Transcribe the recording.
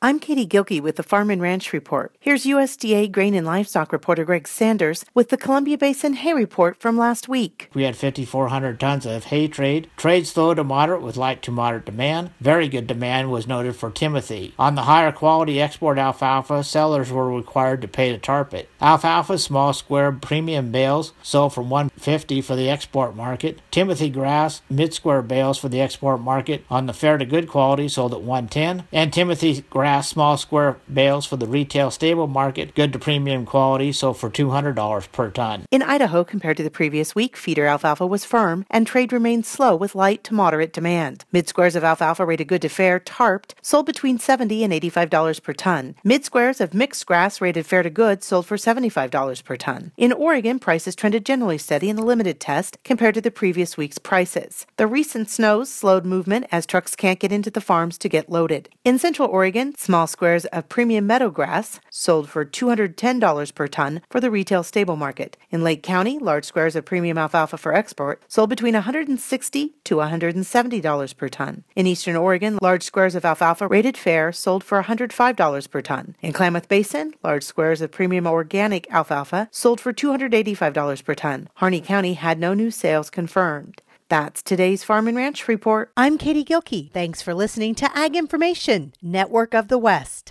I'm Katie Gilkey with the Farm and Ranch Report. Here's USDA Grain and Livestock reporter Greg Sanders with the Columbia Basin Hay Report from last week. We had 5,400 tons of hay trade. Trade slow to moderate with light to moderate demand. Very good demand was noted for Timothy. On the higher quality export alfalfa, sellers were required to pay to tarp it. Alfalfa small square premium bales sold for $150 for the export market. Timothy grass mid square bales for the export market on the fair to good quality sold at $110, and Timothy grass small square bales for the retail stable market, good to premium quality, sold for $200 per ton. In Idaho, compared to the previous week, feeder alfalfa was firm and trade remained slow with light to moderate demand. Mid-squares of alfalfa rated good to fair, tarped, sold between $70 and $85 per ton. Mid-squares of mixed grass rated fair to good sold for $75 per ton. In Oregon, prices trended generally steady in the limited test compared to the previous week's prices. The recent snows slowed movement as trucks can't get into the farms to get loaded. In Central Oregon, small squares of premium meadowgrass sold for $210 per ton for the retail stable market. In Lake County, large squares of premium alfalfa for export sold between $160 to $170 per ton. In Eastern Oregon, large squares of alfalfa rated fair sold for $105 per ton. In Klamath Basin, large squares of premium organic alfalfa sold for $285 per ton. Harney County had no new sales confirmed. That's today's Farm and Ranch Report. I'm Katie Gilkey. Thanks for listening to Ag Information, Network of the West.